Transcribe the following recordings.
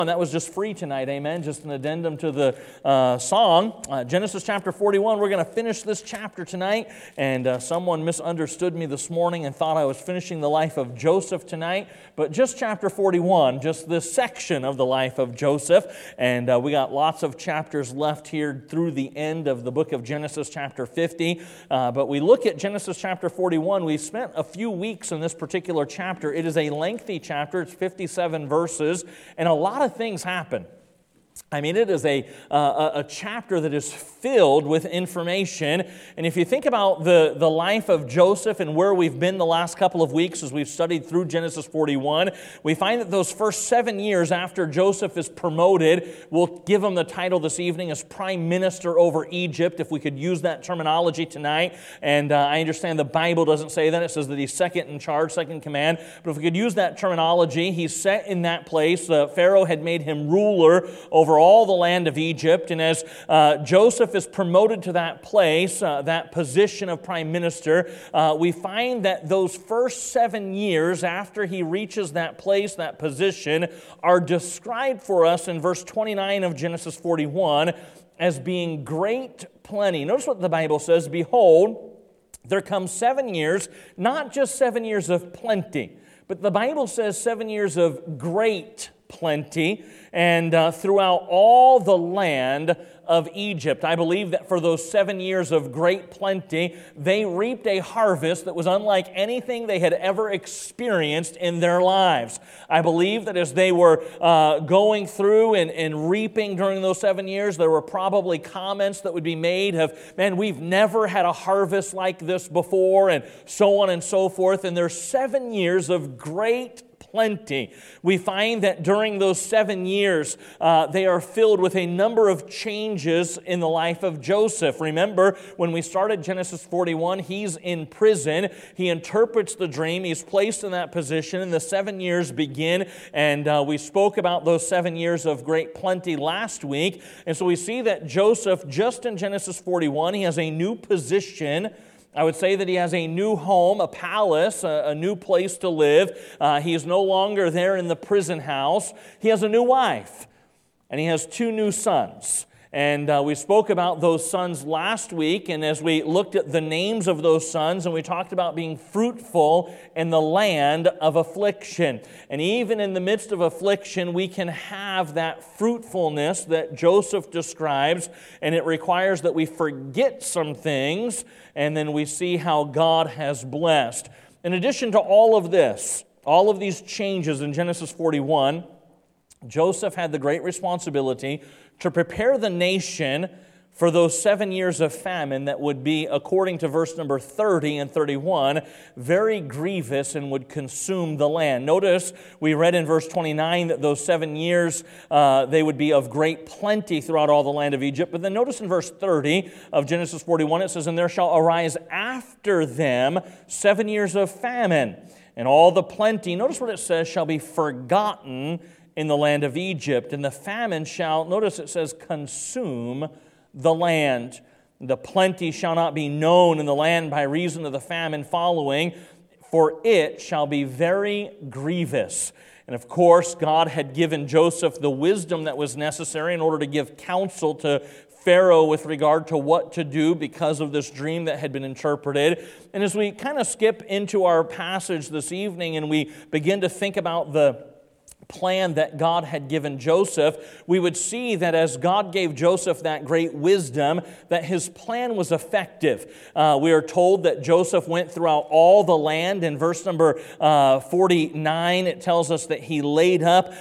And that was just free tonight, amen, just an addendum to the song. Genesis chapter 41, we're going to finish this chapter tonight, and someone misunderstood me this morning and thought I was finishing the life of Joseph tonight, but just chapter 41, just this section of the life of Joseph, and we got lots of chapters left here through the end of the book of Genesis chapter 50, but we look at Genesis chapter 41, we spent a few weeks in this particular chapter. It is a lengthy chapter, it's 57 verses, and a lot of things happen. I mean, it is a chapter that is filled with information. And if you think about the life of Joseph and where we've been the last couple of weeks as we've studied through Genesis 41, we find that those first 7 years after Joseph is promoted, we'll give him the title this evening as Prime Minister over Egypt, if we could use that terminology tonight. And I understand the Bible doesn't say that. It says that he's second in charge, second in command. But if we could use that terminology, he's set in that place. Pharaoh had made him ruler over all the land of Egypt, and as Joseph is promoted to that place, that position of prime minister, we find that those first 7 years after he reaches that place, that position, are described for us in verse 29 of Genesis 41 as being great plenty. Notice what the Bible says, "Behold, there come 7 years, not just 7 years of plenty, but the Bible says 7 years of great plenty, and throughout all the land of Egypt." I believe that for those 7 years of great plenty, they reaped a harvest that was unlike anything they had ever experienced in their lives. I believe that as they were going through and reaping during those 7 years, there were probably comments that would be made of, "Man, we've never had a harvest like this before," and so on and so forth. And there's 7 years of great plenty. We find that during those 7 years, they are filled with a number of changes in the life of Joseph. Remember, when we started Genesis 41, he's in prison. He interprets the dream. He's placed in that position, and the 7 years begin. And we spoke about those 7 years of great plenty last week. And so we see that Joseph, just in Genesis 41, he has a new position. I would say that he has a new home, a palace, a new place to live. He is no longer there in the prison house. He has a new wife, and he has 2 new sons. And we spoke about those sons last week, and as we looked at the names of those sons, and we talked about being fruitful in the land of affliction. And even in the midst of affliction, we can have that fruitfulness that Joseph describes, and it requires that we forget some things, and then we see how God has blessed. In addition to all of this, all of these changes in Genesis 41, Joseph had the great responsibility to prepare the nation for those 7 years of famine that would be, according to verse number 30 and 31, very grievous and would consume the land. Notice we read in verse 29 that those 7 years, they would be of great plenty throughout all the land of Egypt. But then notice in verse 30 of Genesis 41, it says, "And there shall arise after them 7 years of famine, and all the plenty," notice what it says, "shall be forgotten in the land of Egypt, and the famine shall," notice it says, "consume the land. The plenty shall not be known in the land by reason of the famine following, for it shall be very grievous." And of course, God had given Joseph the wisdom that was necessary in order to give counsel to Pharaoh with regard to what to do because of this dream that had been interpreted. And as we kind of skip into our passage this evening and we begin to think about the plan that God had given Joseph, we would see that as God gave Joseph that great wisdom, that his plan was effective. We are told that Joseph went throughout all the land. In verse number 49, it tells us that he laid up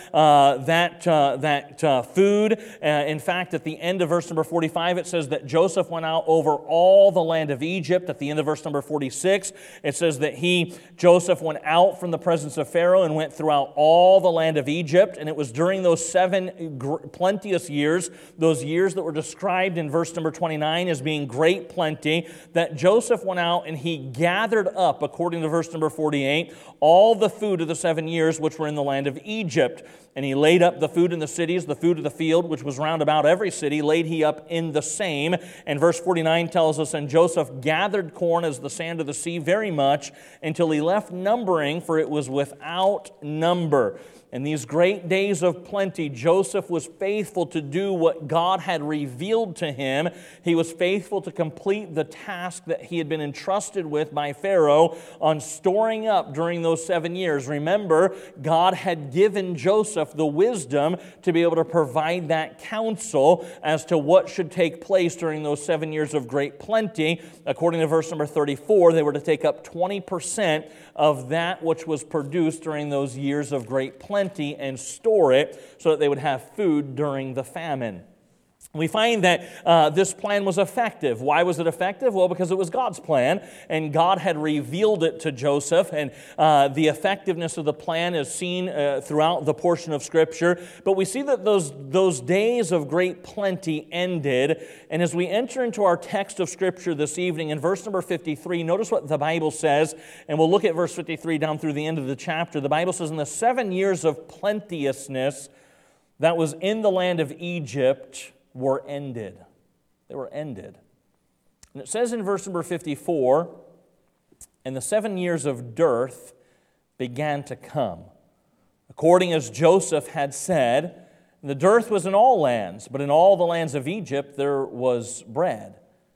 that food. In fact, at the end of verse number 45, it says that Joseph went out over all the land of Egypt. At the end of verse number 46, it says that Joseph went out from the presence of Pharaoh and went throughout all the land of Egypt, and it was during those 7 plenteous years, those years that were described in verse number 29 as being great plenty, that Joseph went out and he gathered up, according to verse number 48, all the food of the 7 years which were in the land of Egypt. And he laid up the food in the cities, the food of the field, which was round about every city, laid he up in the same. And verse 49 tells us, "And Joseph gathered corn as the sand of the sea very much, until he left numbering, for it was without number." In these great days of plenty, Joseph was faithful to do what God had revealed to him. He was faithful to complete the task that he had been entrusted with by Pharaoh on storing up during those 7 years. Remember, God had given Joseph the wisdom to be able to provide that counsel as to what should take place during those 7 years of great plenty. According to verse number 34, they were to take up 20% of that which was produced during those years of great plenty and store it so that they would have food during the famine. We find that this plan was effective. Why was it effective? Well, because it was God's plan, and God had revealed it to Joseph, and the effectiveness of the plan is seen throughout the portion of Scripture. But we see that those days of great plenty ended, and as we enter into our text of Scripture this evening, in verse number 53, notice what the Bible says, and we'll look at verse 53 down through the end of the chapter. The Bible says, "In the 7 years of plenteousness that was in the land of Egypt were ended." They were ended. And it says in verse number 54, "And the 7 years of dearth began to come, according as Joseph had said. And the dearth was in all lands, but in all the lands of Egypt there was bread.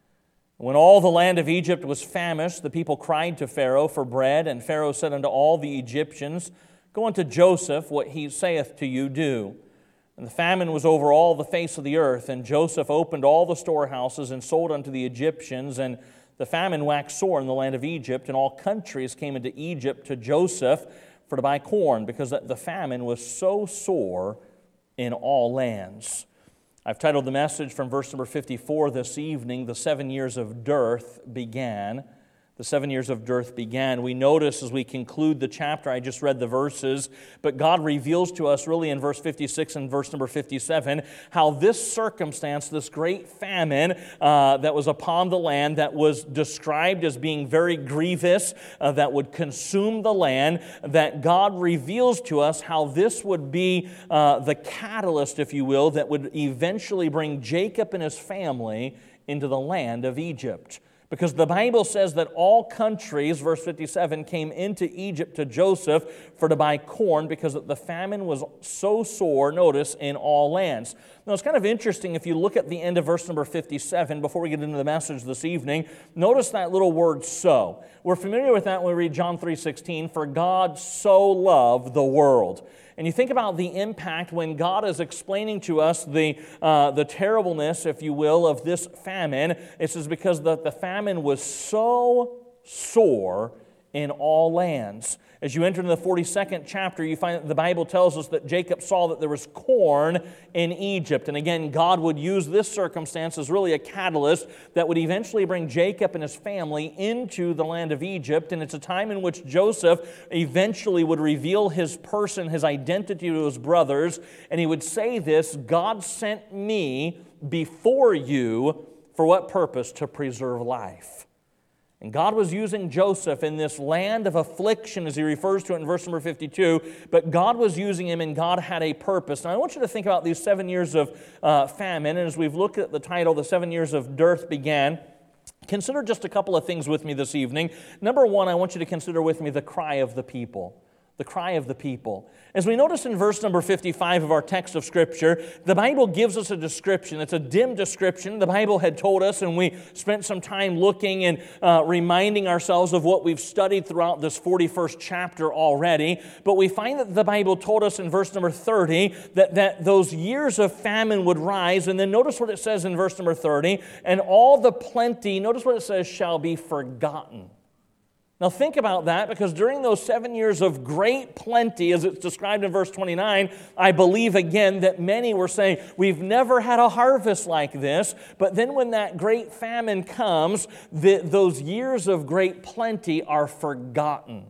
When all the land of Egypt was famished, the people cried to Pharaoh for bread, and Pharaoh said unto all the Egyptians, Go unto Joseph, what he saith to you, do. And the famine was over all the face of the earth, and Joseph opened all the storehouses and sold unto the Egyptians, and the famine waxed sore in the land of Egypt, and all countries came into Egypt to Joseph for to buy corn, because the famine was so sore in all lands." I've titled the message from verse number 54 this evening, "The 7 years of dearth began." The 7 years of dearth began. We notice as we conclude the chapter, I just read the verses, but God reveals to us really in verse 56 and verse number 57 how this circumstance, this great famine that was upon the land, that was described as being very grievous, that would consume the land, that God reveals to us how this would be the catalyst, if you will, that would eventually bring Jacob and his family into the land of Egypt. Because the Bible says that all countries, verse 57, came into Egypt to Joseph for to buy corn because the famine was so sore, notice, in all lands. Now, it's kind of interesting if you look at the end of verse number 57, before we get into the message this evening, notice that little word so. We're familiar with that when we read John 3:16, "For God so loved the world." And you think about the impact when God is explaining to us the terribleness, if you will, of this famine. It says because the famine was so sore in all lands. As you enter into the 42nd chapter, you find that the Bible tells us that Jacob saw that there was corn in Egypt. And again, God would use this circumstance as really a catalyst that would eventually bring Jacob and his family into the land of Egypt. And it's a time in which Joseph eventually would reveal his person, his identity to his brothers. And he would say this, "God sent me before you for what purpose? To preserve life." And God was using Joseph in this land of affliction, as he refers to it in verse number 52, but God was using him and God had a purpose. Now I want you to think about these 7 years of famine, and as we've looked at the title, "The 7 years of dearth began," consider just a couple of things with me this evening. Number one, I want you to consider with me the cry of the people. The cry of the people. As we notice in verse number 55 of our text of Scripture, the Bible gives us a description. It's a dim description. The Bible had told us, and we spent some time looking and reminding ourselves of what we've studied throughout this 41st chapter already. But we find that the Bible told us in verse number 30 that those years of famine would rise. And then notice what it says in verse number 30, "And all the plenty," notice what it says, "shall be forgotten." Now think about that, because during those 7 years of great plenty, as it's described in verse 29, I believe again that many were saying, we've never had a harvest like this. But then when that great famine comes, those years of great plenty are forgotten.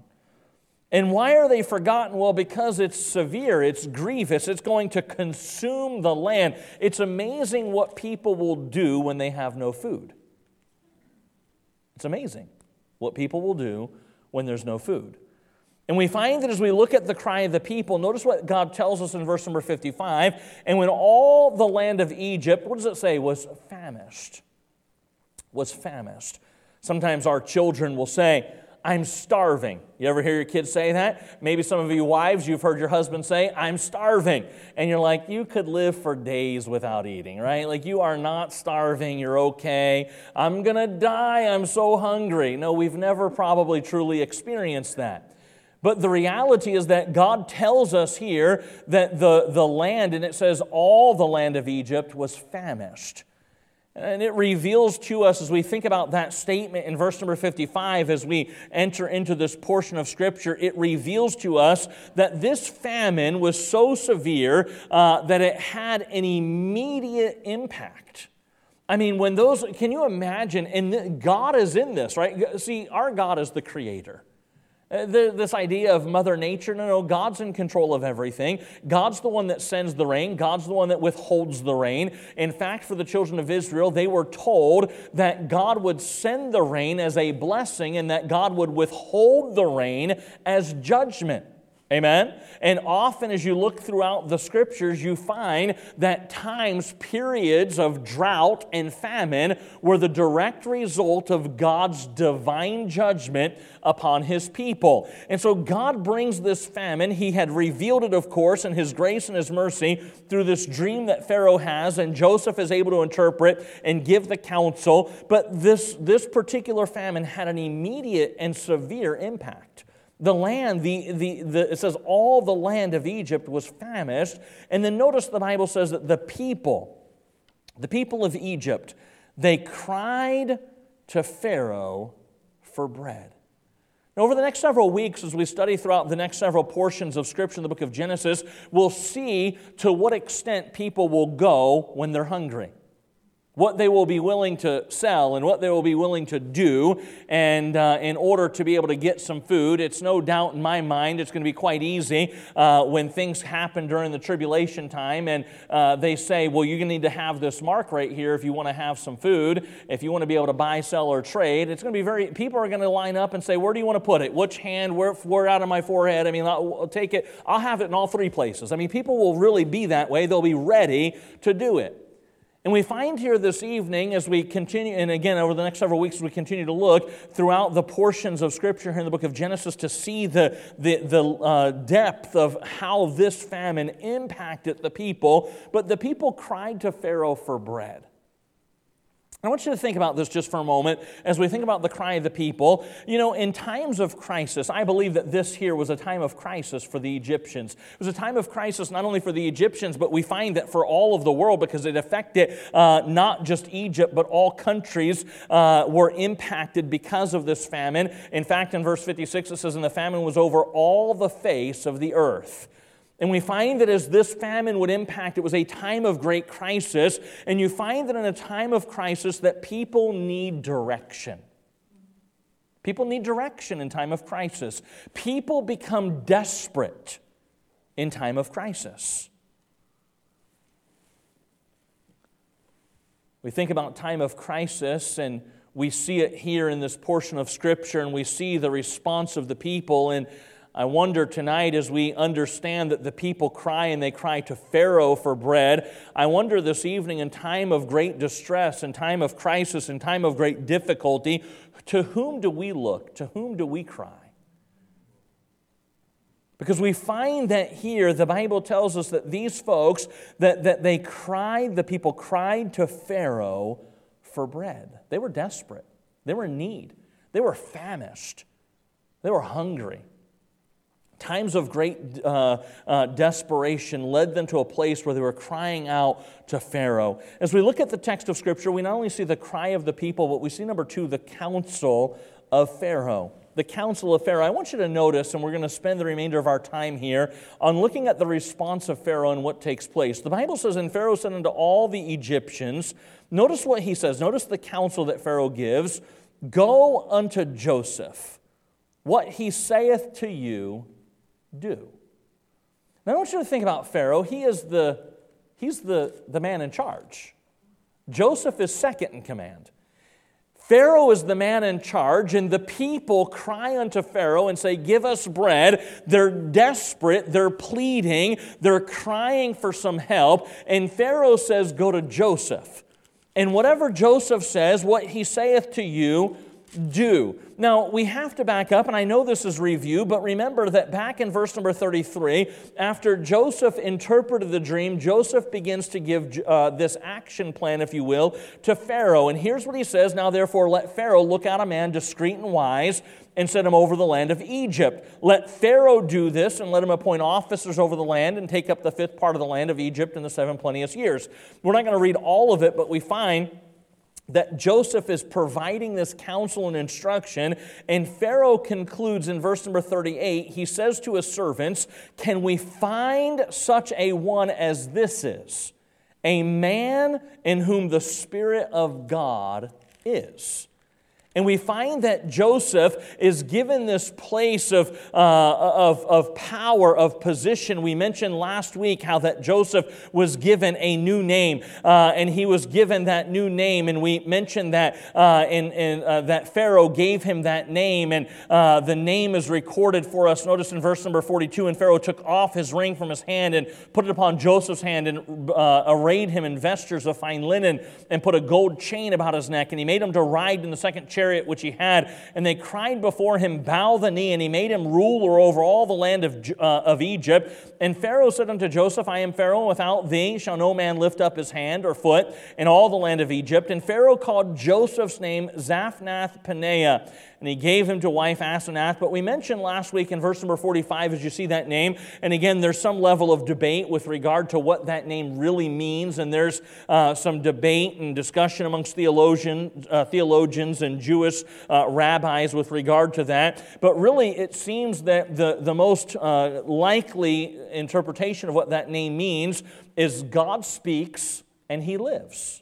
And why are they forgotten? Well, because it's severe, it's grievous, it's going to consume the land. It's amazing what people will do when they have no food. It's amazing what people will do when there's no food. And we find that as we look at the cry of the people, notice what God tells us in verse number 55, "And when all the land of Egypt," what does it say, "was famished." Was famished. Sometimes our children will say, I'm starving. You ever hear your kids say that? Maybe some of you wives, you've heard your husband say, I'm starving. And you're like, you could live for days without eating, right? Like, you are not starving, you're okay. I'm going to die, I'm so hungry. No, we've never probably truly experienced that. But the reality is that God tells us here that the land, and it says all the land of Egypt was famished. And it reveals to us, as we think about that statement in verse number 55, as we enter into this portion of Scripture, it reveals to us that this famine was so severe that it had an immediate impact. I mean, can you imagine, and God is in this, right? See, our God is the Creator. This idea of Mother Nature, no, God's in control of everything. God's the one that sends the rain. God's the one that withholds the rain. In fact, for the children of Israel, they were told that God would send the rain as a blessing and that God would withhold the rain as judgment. Amen? And often as you look throughout the Scriptures, you find that times, periods of drought and famine were the direct result of God's divine judgment upon His people. And so God brings this famine. He had revealed it, of course, in His grace and His mercy through this dream that Pharaoh has, and Joseph is able to interpret and give the counsel. But this particular famine had an immediate and severe impact. The land, it says all the land of Egypt was famished. And then notice the Bible says that the people of Egypt, they cried to Pharaoh for bread. Now, over the next several weeks, as we study throughout the next several portions of Scripture in the book of Genesis, we'll see to what extent people will go when they're hungry. What they will be willing to sell and what they will be willing to do and in order to be able to get some food. It's no doubt in my mind it's going to be quite easy when things happen during the tribulation time and they say, well, you're going to need to have this mark right here if you want to have some food, if you want to be able to buy, sell, or trade. It's going to be people are going to line up and say, where do you want to put it? Which hand? Where out of my forehead? I mean, I'll take it. I'll have it in all three places. I mean, people will really be that way. They'll be ready to do it. And we find here this evening as we continue, and again over the next several weeks as we continue to look throughout the portions of Scripture here in the book of Genesis to see the depth of how this famine impacted the people. But the people cried to Pharaoh for bread. I want you to think about this just for a moment as we think about the cry of the people. You know, in times of crisis, I believe that this here was a time of crisis for the Egyptians. It was a time of crisis not only for the Egyptians, but we find that for all of the world because it affected not just Egypt, but all countries were impacted because of this famine. In fact, in verse 56, it says, and the famine was over all the face of the earth. And we find that as this famine would impact, it was a time of great crisis. And you find that in a time of crisis that people need direction. People need direction in time of crisis. People become desperate in time of crisis. We think about time of crisis and we see it here in this portion of Scripture and we see the response of the people. And I wonder tonight as we understand that the people cry and they cry to Pharaoh for bread, I wonder this evening in time of great distress, in time of crisis, in time of great difficulty, to whom do we look? To whom do we cry? Because we find that here the Bible tells us that these folks, that they cried, the people cried to Pharaoh for bread. They were desperate. They were in need. They were famished. They were hungry. Times of great desperation led them to a place where they were crying out to Pharaoh. As we look at the text of Scripture, we not only see the cry of the people, but we see, number two, the counsel of Pharaoh. The counsel of Pharaoh. I want you to notice, and we're going to spend the remainder of our time here on looking at the response of Pharaoh and what takes place. The Bible says, and Pharaoh said unto all the Egyptians, notice what he says, notice the counsel that Pharaoh gives, go unto Joseph, what he saith to you, do. Now I want you to think about Pharaoh. He's the man in charge. Joseph is second in command. Pharaoh is the man in charge, and the people cry unto Pharaoh and say, give us bread. They're desperate, they're pleading, they're crying for some help, and Pharaoh says, go to Joseph. And whatever Joseph says, what he saith to you, do. Now, we have to back up, and I know this is review, but remember that back in verse number 33, after Joseph interpreted the dream, Joseph begins to give this action plan, if you will, to Pharaoh. And here's what he says, "Now therefore let Pharaoh look out a man discreet and wise, and set him over the land of Egypt. Let Pharaoh do this, and let him appoint officers over the land, and take up the fifth part of the land of Egypt in the 7 plenteous years." We're not going to read all of it, but we find that Joseph is providing this counsel and instruction, and Pharaoh concludes in verse number 38, he says to his servants, "Can we find such a one as this is, a man in whom the Spirit of God is?" And we find that Joseph is given this place of power, of position. We mentioned last week how that Joseph was given a new name, and he was given that new name. And we mentioned that that Pharaoh gave him that name, and the name is recorded for us. Notice in verse number 42, "And Pharaoh took off his ring from his hand and put it upon Joseph's hand, and arrayed him in vestures of fine linen, and put a gold chain about his neck. And he made him to ride in the second chariot which he had, and they cried before him, 'Bow the knee,' and he made him ruler over all the land of Egypt. And Pharaoh said unto Joseph, 'I am Pharaoh, and without thee shall no man lift up his hand or foot in all the land of Egypt.' And Pharaoh called Joseph's name Zaphnath-Paneah, and he gave him to wife Asenath." But we mentioned last week in verse number 45, as you see that name, and again, there's some level of debate with regard to what that name really means, and there's some debate and discussion amongst theologians and Jewish rabbis with regard to that. But really, it seems that the most likely interpretation of what that name means is God speaks and he lives.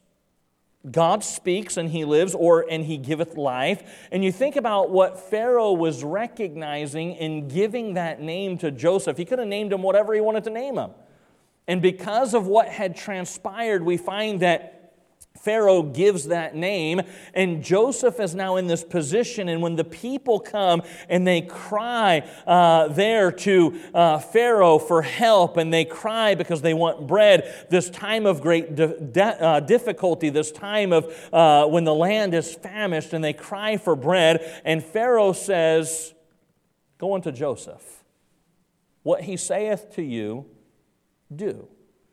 God speaks and he lives, and he giveth life. And you think about what Pharaoh was recognizing in giving that name to Joseph. He could have named him whatever he wanted to name him. And because of what had transpired, we find that Pharaoh gives that name, and Joseph is now in this position. And when the people come and they cry there to Pharaoh for help, and they cry because they want bread, this time of great difficulty, this time of when the land is famished, and they cry for bread, and Pharaoh says, "Go unto Joseph. What he saith to you, do."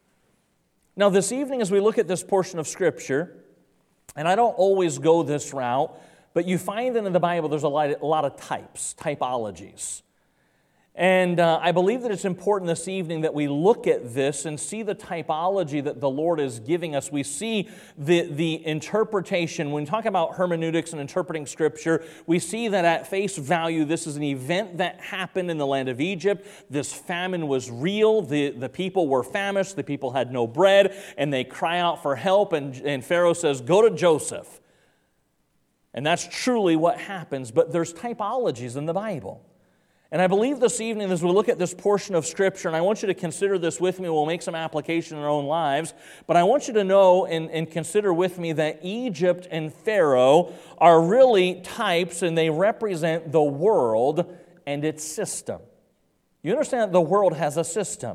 Now, this evening, as we look at this portion of Scripture, and I don't always go this route, but you find that in the Bible there's a lot of typologies. And I believe that it's important this evening that we look at this and see the typology that the Lord is giving us. We see the interpretation. When we talk about hermeneutics and interpreting Scripture, we see that at face value, this is an event that happened in the land of Egypt. This famine was real. The people were famished. The people had no bread, and they cry out for help, and Pharaoh says, "Go to Joseph." And that's truly what happens, but there's typologies in the Bible. And I believe this evening, as we look at this portion of Scripture, and I want you to consider this with me, we'll make some application in our own lives, but I want you to know and consider with me that Egypt and Pharaoh are really types, and they represent the world and its system. You understand that the world has a system.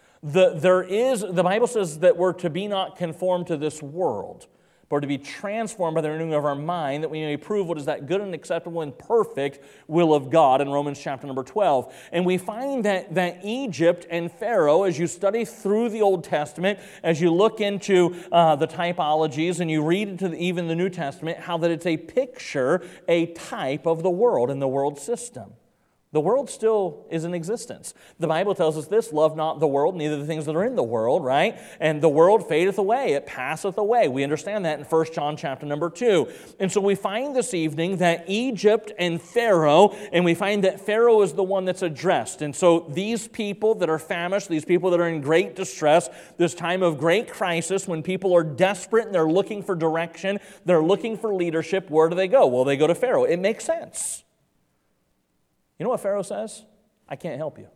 The Bible says that we're to be not conformed to this world, but to be transformed by the renewing of our mind, that we may prove what is that good and acceptable and perfect will of God, in Romans chapter number 12. And we find that Egypt and Pharaoh, as you study through the Old Testament, as you look into the typologies, and you read into even the New Testament, how that it's a picture, a type of the world and the world system. The world still is in existence. The Bible tells us this, "Love not the world, neither the things that are in the world," right? And the world fadeth away, it passeth away. We understand that in 1 John chapter number 2. And so we find this evening that Egypt and Pharaoh, and we find that Pharaoh is the one that's addressed. And so these people that are famished, these people that are in great distress, this time of great crisis, when people are desperate and they're looking for direction, they're looking for leadership, where do they go? Well, they go to Pharaoh. It makes sense. You know what Pharaoh says? "I can't help you."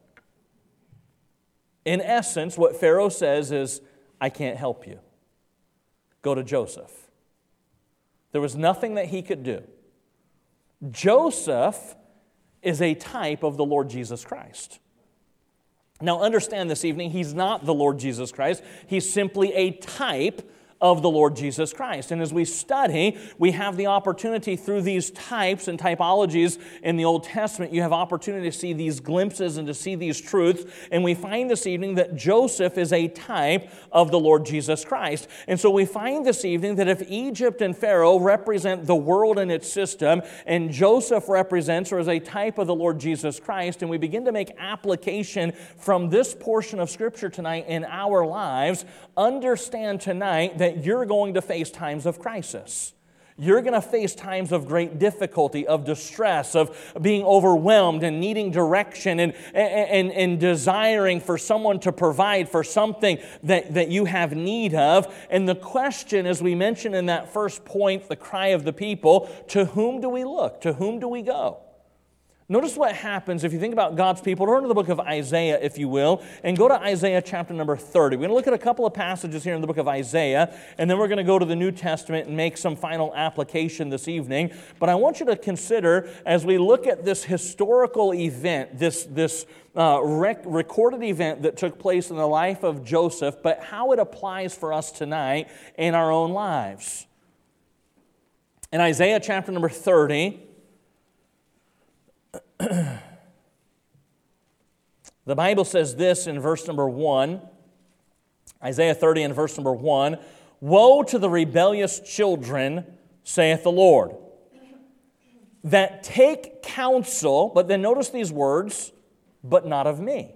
In essence, what Pharaoh says is, "I can't help you. Go to Joseph." There was nothing that he could do. Joseph is a type of the Lord Jesus Christ. Now understand this evening, he's not the Lord Jesus Christ. He's simply a type of the Lord Jesus Christ. And as we study, we have the opportunity through these types and typologies in the Old Testament, you have opportunity to see these glimpses and to see these truths. And we find this evening that Joseph is a type of the Lord Jesus Christ. And so we find this evening that if Egypt and Pharaoh represent the world and its system, and Joseph represents or is a type of the Lord Jesus Christ, and we begin to make application from this portion of Scripture tonight in our lives, understand tonight that you're going to face times of crisis. You're going to face times of great difficulty, of distress, of being overwhelmed and needing direction and desiring for someone to provide for something that you have need of. And the question, as we mentioned in that first point, the cry of the people, to whom do we look? To whom do we go? Notice what happens if you think about God's people. Turn to the book of Isaiah, if you will, and go to Isaiah chapter number 30. We're going to look at a couple of passages here in the book of Isaiah, and then we're going to go to the New Testament and make some final application this evening. But I want you to consider, as we look at this historical event, this recorded event that took place in the life of Joseph, but how it applies for us tonight in our own lives. In Isaiah chapter number 30, the Bible says this in verse number 1, Isaiah 30 and verse number 1, "Woe to the rebellious children, saith the Lord, that take counsel," but then notice these words, "but not of me.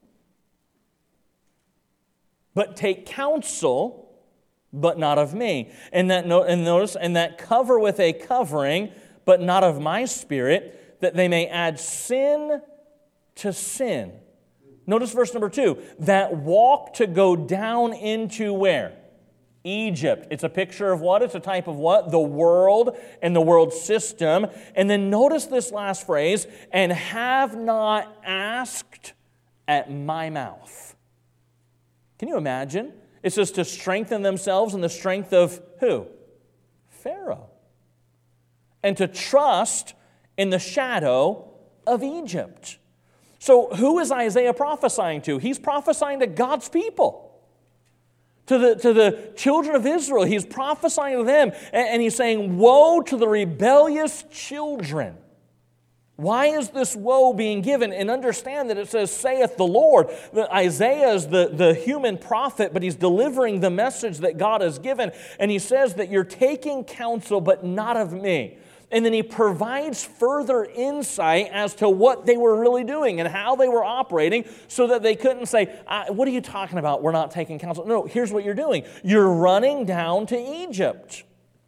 But take counsel, but not of me. And notice, and that cover with a covering, but not of my spirit, that they may add sin to sin." Notice verse number 2, "that walk to go down into" where? Egypt. It's a picture of what? It's a type of what? The world and the world system. And then notice this last phrase, "and have not asked at my mouth." Can you imagine? It says to strengthen themselves in the strength of who? Pharaoh. And to trust in the shadow of Egypt. So who is Isaiah prophesying to? He's prophesying to God's people. To the children of Israel. He's prophesying to them. And he's saying, woe to the rebellious children. Why is this woe being given? And understand that it says, saith the Lord. Isaiah is the human prophet, but he's delivering the message that God has given. And he says that you're taking counsel, but not of me. And then he provides further insight as to what they were really doing and how they were operating so that they couldn't say, what are you talking about? We're not taking counsel. No, here's what you're doing. You're running down to Egypt,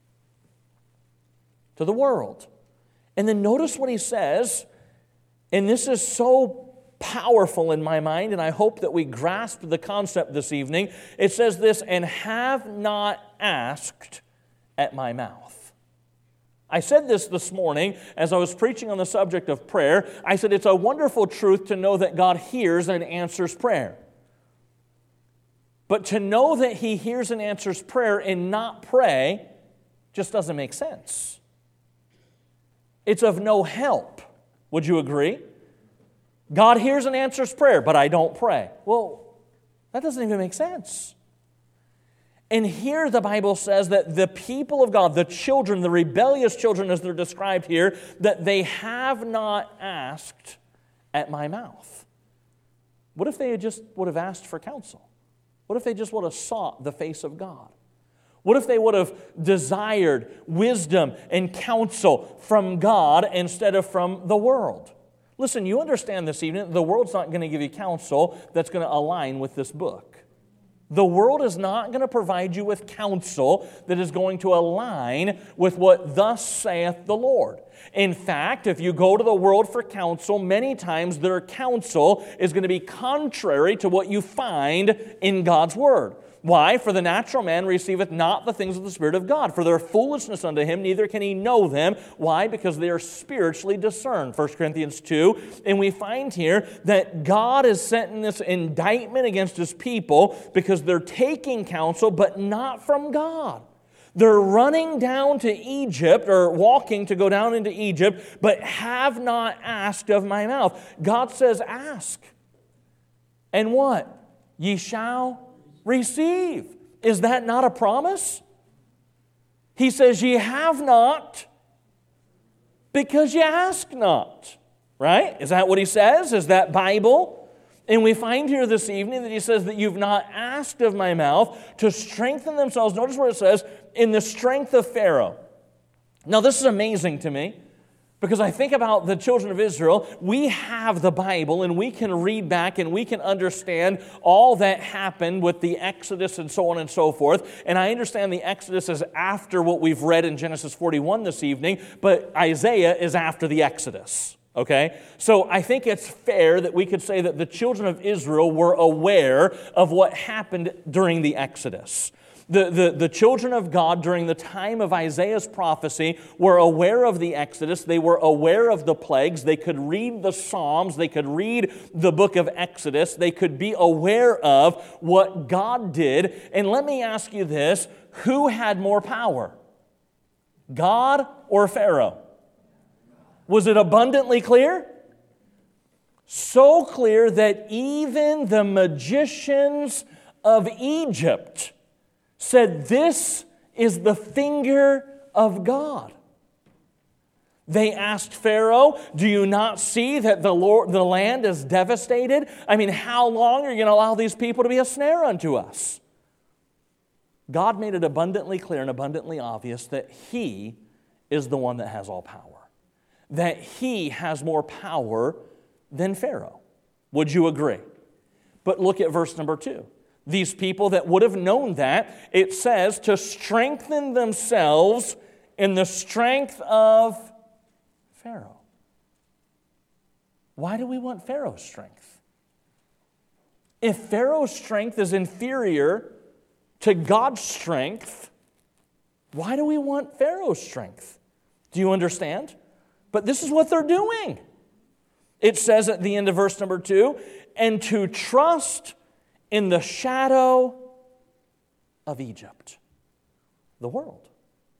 to the world. And then notice what he says, and this is so powerful in my mind, and I hope that we grasp the concept this evening. It says this, "and have not asked at my mouth." I said this morning as I was preaching on the subject of prayer. I said it's a wonderful truth to know that God hears and answers prayer. But to know that He hears and answers prayer and not pray just doesn't make sense. It's of no help. Would you agree? God hears and answers prayer, but I don't pray. Well, that doesn't even make sense. And here the Bible says that the people of God, the children, the rebellious children as they're described here, that they have not asked at my mouth. What if they just would have asked for counsel? What if they just would have sought the face of God? What if they would have desired wisdom and counsel from God instead of from the world? Listen, you understand this evening, the world's not going to give you counsel that's going to align with this book. The world is not going to provide you with counsel that is going to align with what thus saith the Lord. In fact, if you go to the world for counsel, many times their counsel is going to be contrary to what you find in God's Word. Why? For the natural man receiveth not the things of the Spirit of God, for their foolishness unto him, neither can he know them. Why? Because they are spiritually discerned. 1 Corinthians 2. And we find here that God is setting this indictment against His people because they're taking counsel, but not from God. They're running down to Egypt, or walking to go down into Egypt, but have not asked of my mouth. God says, ask. And what? Ye shall receive. Is that not a promise? He says, ye have not because ye ask not. Right? Is that what he says? Is that Bible? And we find here this evening that he says that you've not asked of my mouth to strengthen themselves. Notice what it says, in the strength of Pharaoh. Now this is amazing to me because I think about the children of Israel. We have the Bible and we can read back and we can understand all that happened with the Exodus and so on and so forth. And I understand the Exodus is after what we've read in Genesis 41 this evening, but Isaiah is after the Exodus. Okay? So I think it's fair that we could say that the children of Israel were aware of what happened during the Exodus. The children of God during the time of Isaiah's prophecy were aware of the Exodus. They were aware of the plagues. They could read the Psalms. They could read the book of Exodus. They could be aware of what God did. And let me ask you this, who had more power? God or Pharaoh? Was it abundantly clear? So clear that even the magicians of Egypt said, this is the finger of God. They asked Pharaoh, do you not see that the land is devastated? I mean, how long are you going to allow these people to be a snare unto us? God made it abundantly clear and abundantly obvious that He is the one that has all power. That He has more power than Pharaoh. Would you agree? But look at verse number 2. These people that would have known that, it says, to strengthen themselves in the strength of Pharaoh. Why do we want Pharaoh's strength? If Pharaoh's strength is inferior to God's strength, why do we want Pharaoh's strength? Do you understand? But this is what they're doing. It says at the end of verse number 2, and to trust in the shadow of Egypt, the world.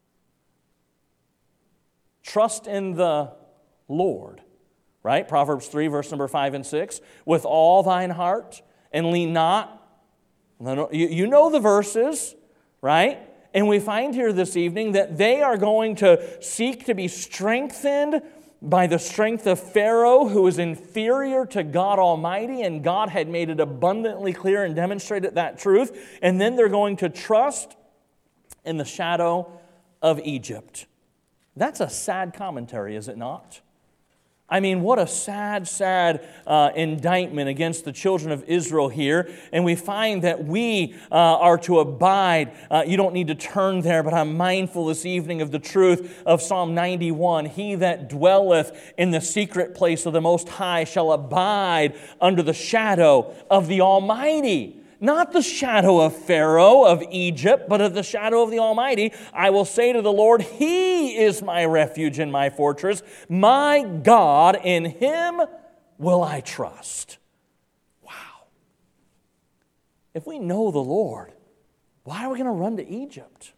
Trust in the Lord, right? Proverbs 3, verse number 5 and 6, with all thine heart, and lean not. You know the verses, right? And we find here this evening that they are going to seek to be strengthened by the strength of Pharaoh, who is inferior to God Almighty, and God had made it abundantly clear and demonstrated that truth. And then they're going to trust in the shadow of Egypt. That's a sad commentary, is it not? I mean, what a sad indictment against the children of Israel here. And we find that we are to abide. You don't need to turn there, but I'm mindful this evening of the truth of Psalm 91. He that dwelleth in the secret place of the Most High shall abide under the shadow of the Almighty. Not the shadow of Pharaoh of Egypt, but of the shadow of the Almighty. I will say to the Lord, He is my refuge and my fortress. My God, in Him will I trust. Wow. If we know the Lord, why are we going to run to Egypt?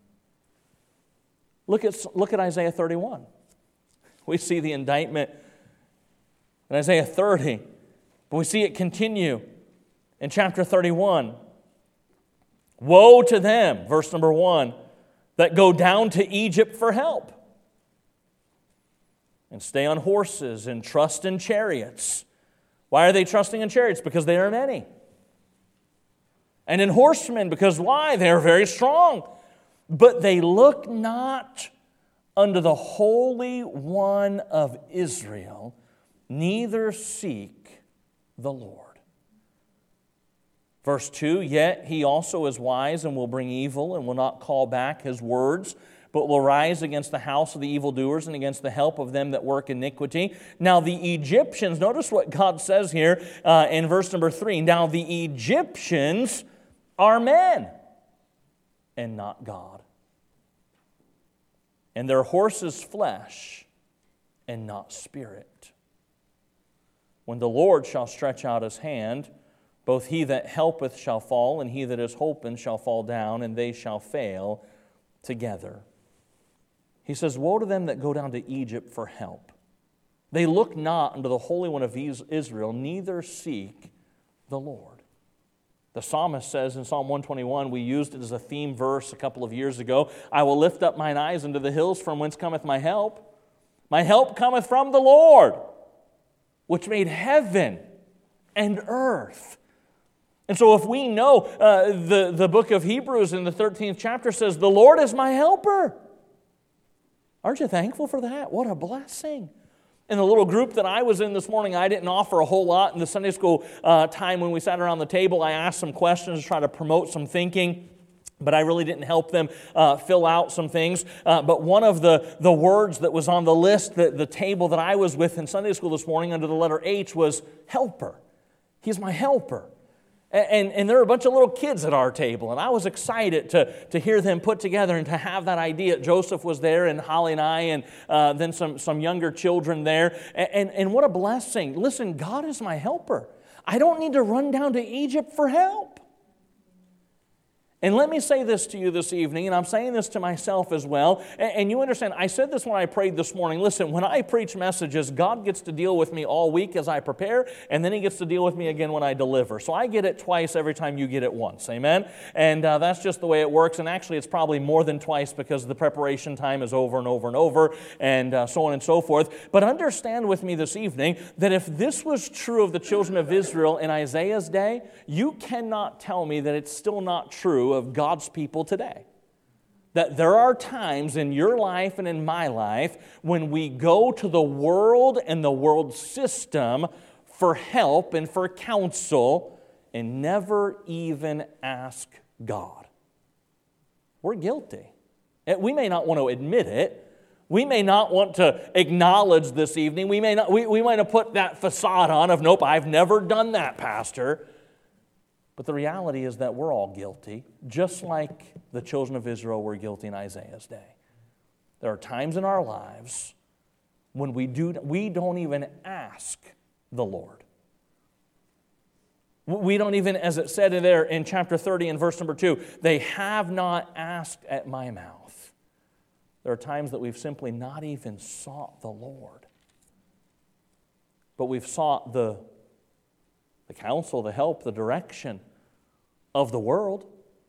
Look at Isaiah 31. We see the indictment in Isaiah 30, but we see it continue. In chapter 31, woe to them, verse number 1, that go down to Egypt for help and stay on horses and trust in chariots. Why are they trusting in chariots? Because they are many. And in horsemen, because why? They are very strong. But they look not unto the Holy One of Israel, neither seek the Lord. Verse 2, yet He also is wise and will bring evil and will not call back His words, but will rise against the house of the evildoers and against the help of them that work iniquity. Now the Egyptians, notice what God says here in verse number 3. Now the Egyptians are men and not God. And their horses flesh and not spirit. When the Lord shall stretch out His hand, both he that helpeth shall fall, and he that is holpen shall fall down, and they shall fail together. He says, woe to them that go down to Egypt for help. They look not unto the Holy One of Israel, neither seek the Lord. The psalmist says in Psalm 121, we used it as a theme verse a couple of years ago, I will lift up mine eyes unto the hills from whence cometh my help. My help cometh from the Lord, which made heaven and earth. And so if we know the book of Hebrews in the 13th chapter says, the Lord is my helper. Aren't you thankful for that? What a blessing. In the little group that I was in this morning, I didn't offer a whole lot. In the Sunday school time when we sat around the table, I asked some questions to try to promote some thinking, but I really didn't help them fill out some things. But one of the words that was on the list, the table that I was with in Sunday school this morning under the letter H was helper. He's my helper. And there were a bunch of little kids at our table, and I was excited to hear them put together and to have that idea. Joseph was there, and Holly and I, and then some younger children there. And what a blessing. Listen, God is my helper. I don't need to run down to Egypt for help. And let me say this to you this evening, and I'm saying this to myself as well, and you understand, I said this when I prayed this morning. Listen, when I preach messages, God gets to deal with me all week as I prepare, and then He gets to deal with me again when I deliver. So I get it twice every time you get it once, amen? And that's just the way it works, and actually it's probably more than twice because the preparation time is over and over and over, and so on and so forth. But understand with me this evening that if this was true of the children of Israel in Isaiah's day, you cannot tell me that it's still not true of God's people today. That there are times in your life and in my life when we go to the world and the world system for help and for counsel and never even ask God. We're guilty. We may not want to admit it. We may not want to acknowledge this evening. We might have put that facade on of, nope, I've never done that, Pastor. But the reality is that we're all guilty, just like the children of Israel were guilty in Isaiah's day. There are times in our lives when we don't even ask the Lord. We don't even, as it said there in chapter 30 and verse number 2, they have not asked at my mouth. There are times that we've simply not even sought the Lord. But we've sought the counsel, the help, the direction of the world.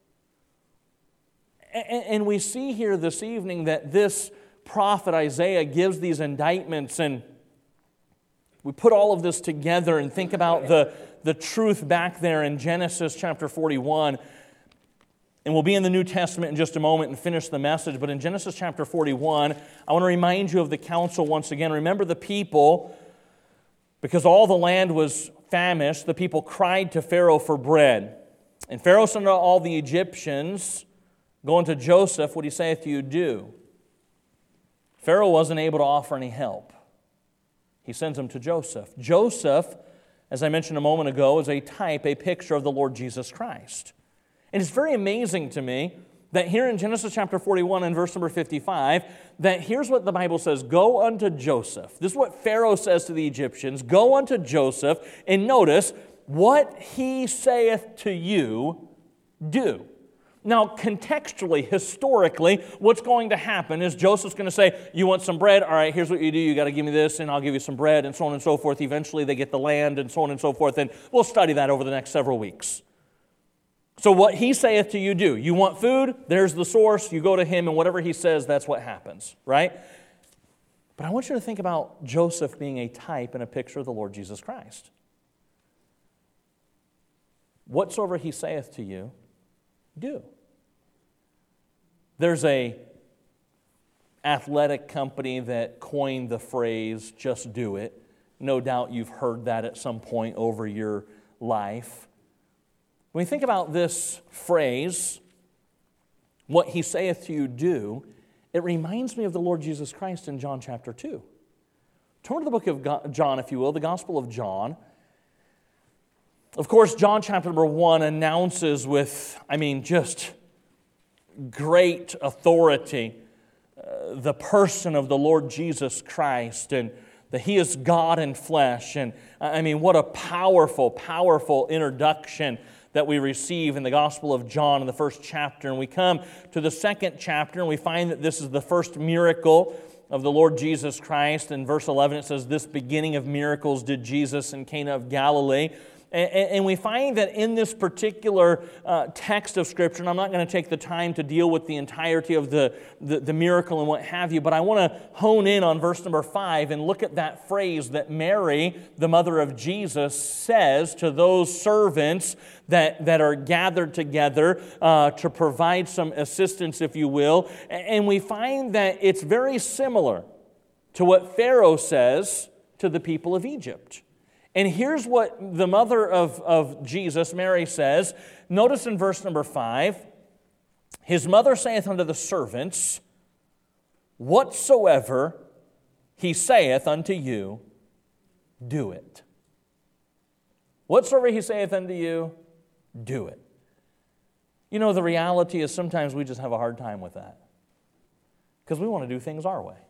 And we see here this evening that this prophet Isaiah gives these indictments, and we put all of this together and think about the truth back there in Genesis chapter 41. And we'll be in the New Testament in just a moment and finish the message. But in Genesis chapter 41, I want to remind you of the counsel once again. Remember the people, because all the land was famished, the people cried to Pharaoh for bread. And Pharaoh said to all the Egyptians, go unto Joseph, what he saith to you, do. Pharaoh wasn't able to offer any help. He sends them to Joseph. Joseph, as I mentioned a moment ago, is a type, a picture of the Lord Jesus Christ. And it's very amazing to me that here in Genesis chapter 41 and verse number 55, that here's what the Bible says, go unto Joseph. This is what Pharaoh says to the Egyptians, go unto Joseph, and notice, what he saith to you, do. Now, contextually, historically, what's going to happen is Joseph's going to say, you want some bread? All right, here's what you do. You got to give me this, and I'll give you some bread, and so on and so forth. Eventually, they get the land, and so on and so forth, and we'll study that over the next several weeks. So what he saith to you, do. You want food? There's the source. You go to him, and whatever he says, that's what happens, right? But I want you to think about Joseph being a type and a picture of the Lord Jesus Christ. Whatsoever he saith to you, do. There's a athletic company that coined the phrase, just do it. No doubt you've heard that at some point over your life. When you think about this phrase, what he saith to you, do, it reminds me of the Lord Jesus Christ in John chapter 2. Turn to the book of John, if you will, the Gospel of John. Of course, John chapter number 1 announces with, just great authority the person of the Lord Jesus Christ, and that He is God in flesh. And what a powerful, powerful introduction that we receive in the Gospel of John in the first chapter. And we come to the second chapter, and we find that this is the first miracle of the Lord Jesus Christ. In verse 11 it says, this beginning of miracles did Jesus in Cana of Galilee. And we find that in this particular text of Scripture, and I'm not going to take the time to deal with the entirety of the miracle and what have you, but I want to hone in on verse number 5 and look at that phrase that Mary, the mother of Jesus, says to those servants that are gathered together to provide some assistance, if you will. And we find that it's very similar to what Pharaoh says to the people of Egypt. And here's what the mother of Jesus, Mary, says. Notice in verse number 5, his mother saith unto the servants, whatsoever he saith unto you, do it. Whatsoever he saith unto you, do it. You know, the reality is sometimes we just have a hard time with that because we want to do things our way.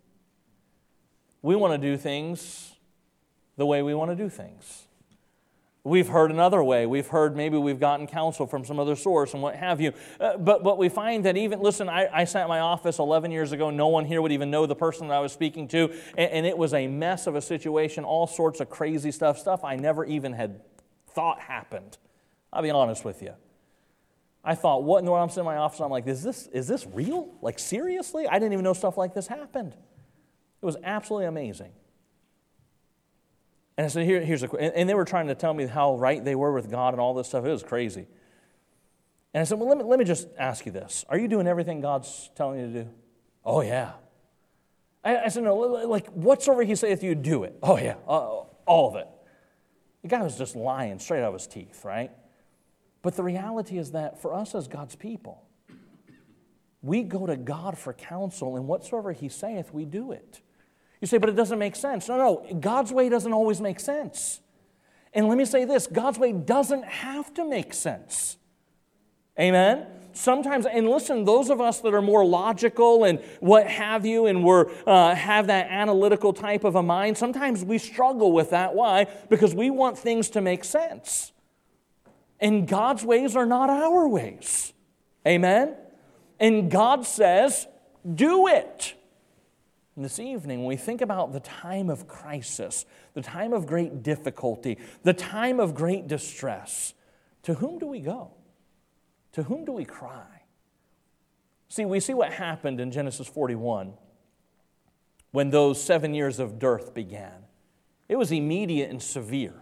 We want to do things the way we want to do things. We've heard another way. We've heard maybe we've gotten counsel from some other source and what have you. But we find that even, listen, I sat in my office 11 years ago. No one here would even know the person that I was speaking to. And it was a mess of a situation, all sorts of crazy stuff I never even had thought happened. I'll be honest with you. I thought, what in the world? I'm sitting in my office and I'm like, is this real? Like, seriously? I didn't even know stuff like this happened. It was absolutely amazing. And I said, here's and they were trying to tell me how right they were with God and all this stuff. It was crazy. And I said, well, let me just ask you this. Are you doing everything God's telling you to do? Oh, yeah. I said, no, like, whatsoever he saith you, do it. Oh, yeah, all of it. The guy was just lying straight out of his teeth, right? But the reality is that for us as God's people, we go to God for counsel, and whatsoever he saith, we do it. You say, but it doesn't make sense. No, God's way doesn't always make sense. And let me say this, God's way doesn't have to make sense. Amen? Sometimes, and listen, those of us that are more logical and what have you, and have that analytical type of a mind, sometimes we struggle with that. Why? Because we want things to make sense. And God's ways are not our ways. Amen? And God says, do it. And this evening, when we think about the time of crisis, the time of great difficulty, the time of great distress, to whom do we go? To whom do we cry? See, we see what happened in Genesis 41 when those 7 years of dearth began. It was immediate and severe.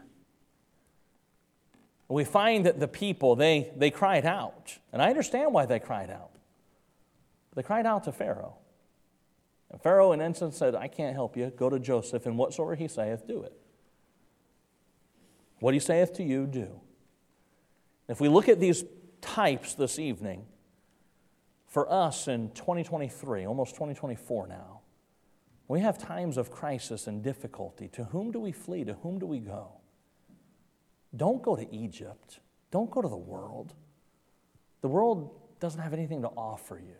We find that the people, they cried out. And I understand why they cried out. They cried out to Pharaoh. And Pharaoh in essence said, I can't help you. Go to Joseph, and whatsoever he saith, do it. What he saith to you, do. If we look at these types this evening, for us in 2023, almost 2024 now, we have times of crisis and difficulty. To whom do we flee? To whom do we go? Don't go to Egypt. Don't go to the world. The world doesn't have anything to offer you.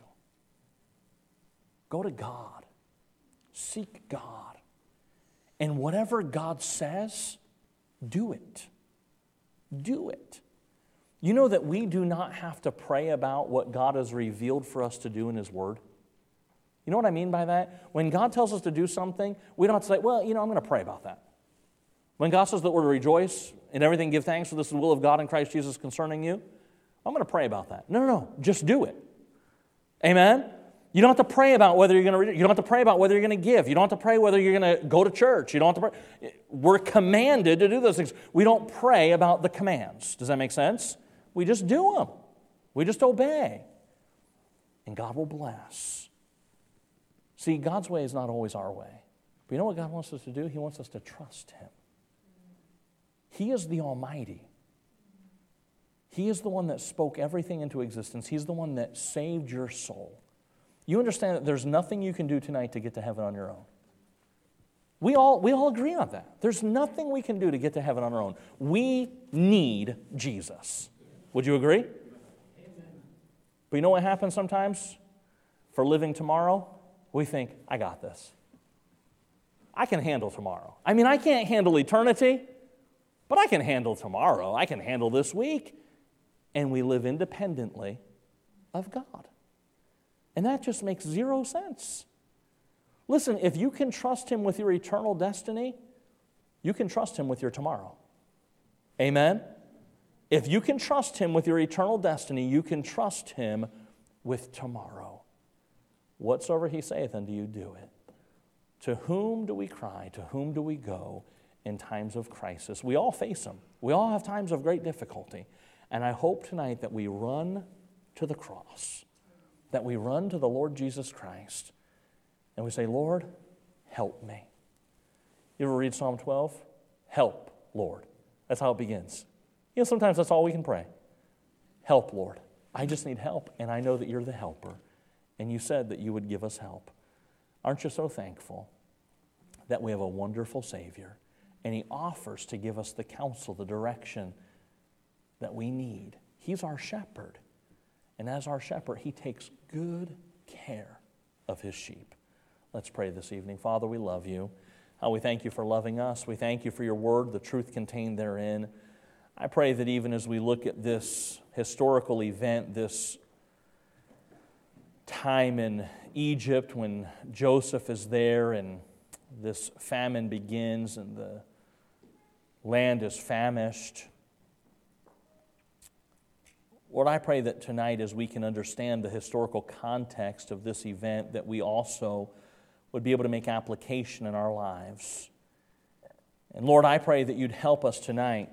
Go to God. Seek God. And whatever God says, do it. Do it. You know that we do not have to pray about what God has revealed for us to do in His Word? You know what I mean by that? When God tells us to do something, we don't have to say, well, I'm going to pray about that. When God says that we're to rejoice in everything, give thanks, for this is the will of God in Christ Jesus concerning you, I'm going to pray about that. No. Just do it. Amen? You don't have to pray about whether you're going to. You don't have to pray about whether you're going to give. You don't have to pray whether you're going to go to church. You don't have to pray. We're commanded to do those things. We don't pray about the commands. Does that make sense? We just do them. We just obey. And God will bless. See, God's way is not always our way. But you know what God wants us to do? He wants us to trust Him. He is the Almighty. He is the one that spoke everything into existence. He's the one that saved your soul. You understand that there's nothing you can do tonight to get to heaven on your own. We all agree on that. There's nothing we can do to get to heaven on our own. We need Jesus. Would you agree? Amen. But you know what happens sometimes? For living tomorrow, we think, I got this. I can handle tomorrow. I mean, I can't handle eternity, but I can handle tomorrow. I can handle this week. And we live independently of God. And that just makes zero sense. Listen, if you can trust Him with your eternal destiny, you can trust Him with your tomorrow. Amen? If you can trust Him with your eternal destiny, you can trust Him with tomorrow. Whatsoever He saith unto you, do it. To whom do we cry? To whom do we go in times of crisis? We all face them. We all have times of great difficulty. And I hope tonight that we run to the cross, that we run to the Lord Jesus Christ, and we say, Lord, help me. You ever read Psalm 12? Help, Lord. That's how it begins. You know, sometimes that's all we can pray. Help, Lord. I just need help, and I know that you're the helper. And you said that you would give us help. Aren't you so thankful that we have a wonderful Savior, and He offers to give us the counsel, the direction that we need? He's our shepherd. And as our shepherd, He takes good care of His sheep. Let's pray this evening. Father, we love you. We thank you for loving us. We thank you for your word, the truth contained therein. I pray that even as we look at this historical event, this time in Egypt when Joseph is there and this famine begins and the land is famished, Lord, I pray that tonight as we can understand the historical context of this event, that we also would be able to make application in our lives. And Lord, I pray that you'd help us tonight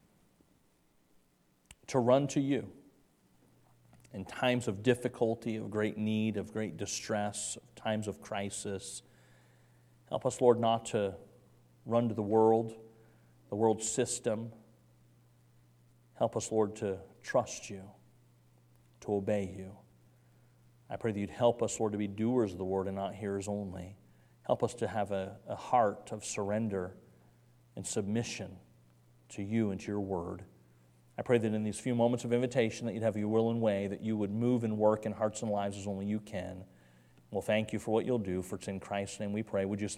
to run to you in times of difficulty, of great need, of great distress, of times of crisis. Help us, Lord, not to run to the world system. Help us, Lord, to trust you, to obey you. I pray that you'd help us, Lord, to be doers of the word and not hearers only. Help us to have a heart of surrender and submission to you and to your word. I pray that in these few moments of invitation that you'd have your will and way, that you would move and work in hearts and lives as only you can. We'll thank you for what you'll do, for it's in Christ's name we pray. Would you stand?